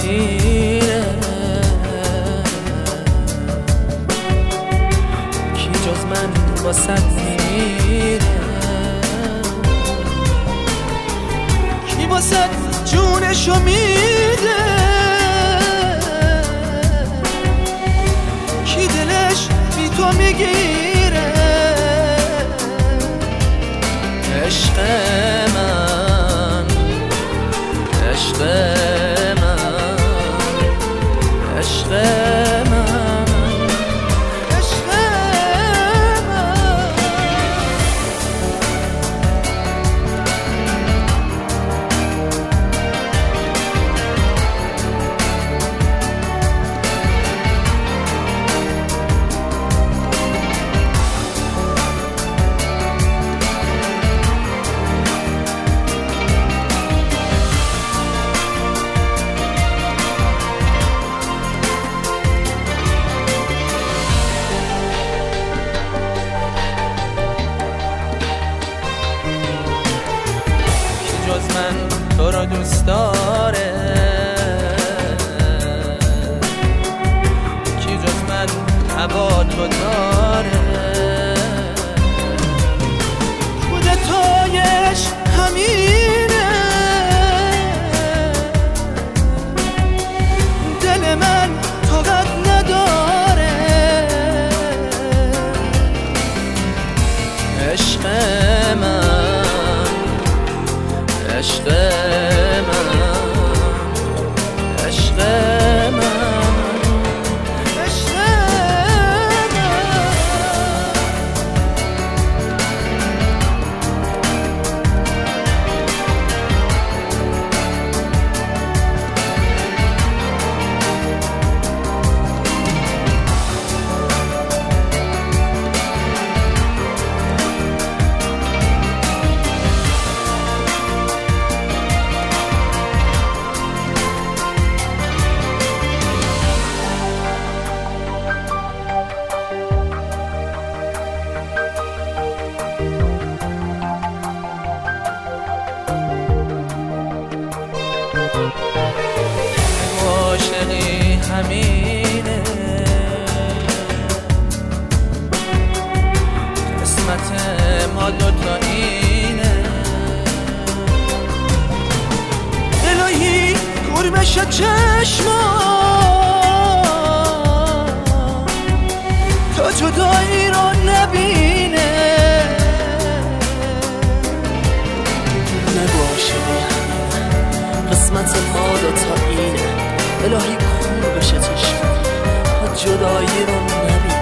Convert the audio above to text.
میره، کی جز من واسد میره، کی واسد جونشو میده، کی دلش بی تو میگیره. عشق من، عشق من، عشق من، عشق جز من تو رو دوست داره، کی جز من هوا تو داره، کودتایش همینه، دل من طاقت نداره. عشق من، عشق من، عشق من، عشق عاشقی همینه، قسمت ما دوتا اینه. الهی کور بشه چشما تا جدایی رو نبینه. نگو عاشقی همینه، قسمت ما دوتا اینه. الهی کور بشه چشم تا جدایی رو نبینه.